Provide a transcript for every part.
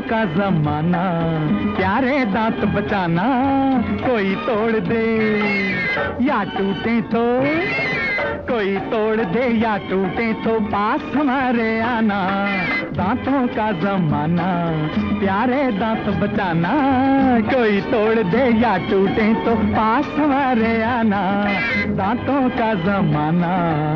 का जमाना, प्यारे दांत बचाना, कोई तोड़ दे या टूटे तो, कोई तोड़ दे या टूटे तो पास हमारे आना। दांतों का जमाना, प्यारे दांत बचाना, कोई तोड़ दे या टूटे तो पास हमारे आना। दांतों का जमाना।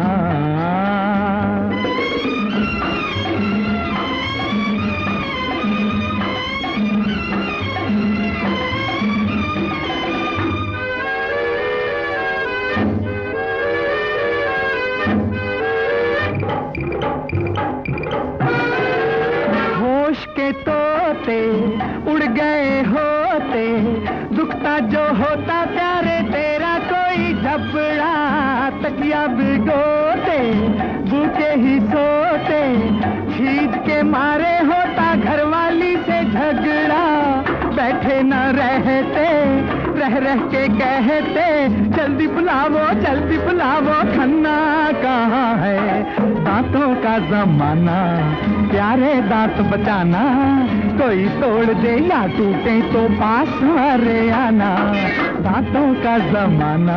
होश के तोते उड़ गए होते, दुखता जो होता प्यारे तेरा कोई झपड़ा। तकिया भिगोते भूखे ही सोते, खींच के मारे होता घरवाली से झगड़ा। बैठे न रहते रह रह के कहते, जल्दी बुलावो खन्ना कहाँ है। दांतों का जमाना, प्यारे दांत बचाना, कोई तोड़ दे या टूटे तो पास हमारे आना। दांतों का जमाना।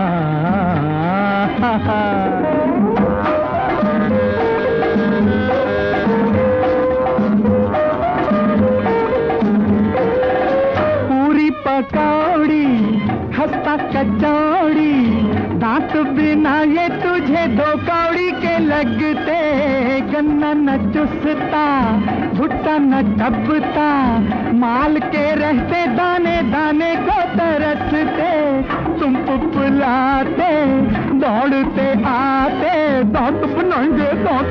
पूरी पकौड़ी खस्ता कचौड़ी, दांत बिना ये तुझे दो कौड़ी के लगते। गन्ना न चुसता भुट्टा न टपता, माल के रहते दाने दाने को तरसते। तुम पुपलाते दौड़ते आते, दांत बनाएंगे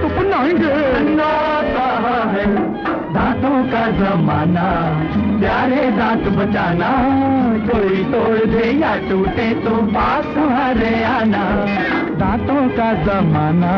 है। दांतों का जमाना, प्यारे दांत बचाना, कोई तोड़ दे या टूटे तो पास हमारे आना। दांतों का जमाना।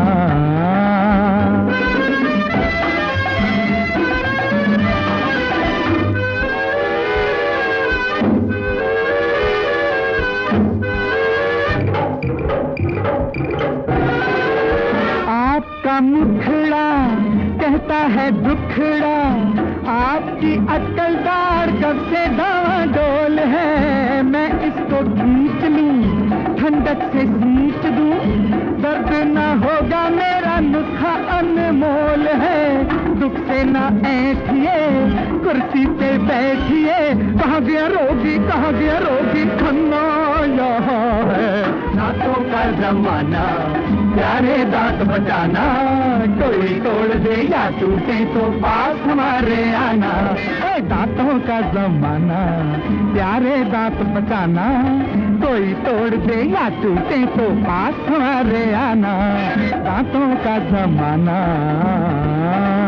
आपका मुखड़ा कहता है दुखड़ा, आपकी अक्लदार कब से डावाडोल है। मैं इसको खींच लूं ठंडक से सींच दूं, दर्द न होगा मेरा नुस्खा अनमोल है। दुख से न ऐठिए कुर्सी पे बैठिए, कहाँ गया रोगी खन्ना यहाँ है। दांतों का जमाना, प्यारे दांत बचाना, कोई तोड़ दे या टूटे तो पास हमारे आना। दांतों का जमाना, प्यारे दांत बचाना, कोई तोड़ दे या टूटे तो पास हमारे आना। दांतों का जमाना।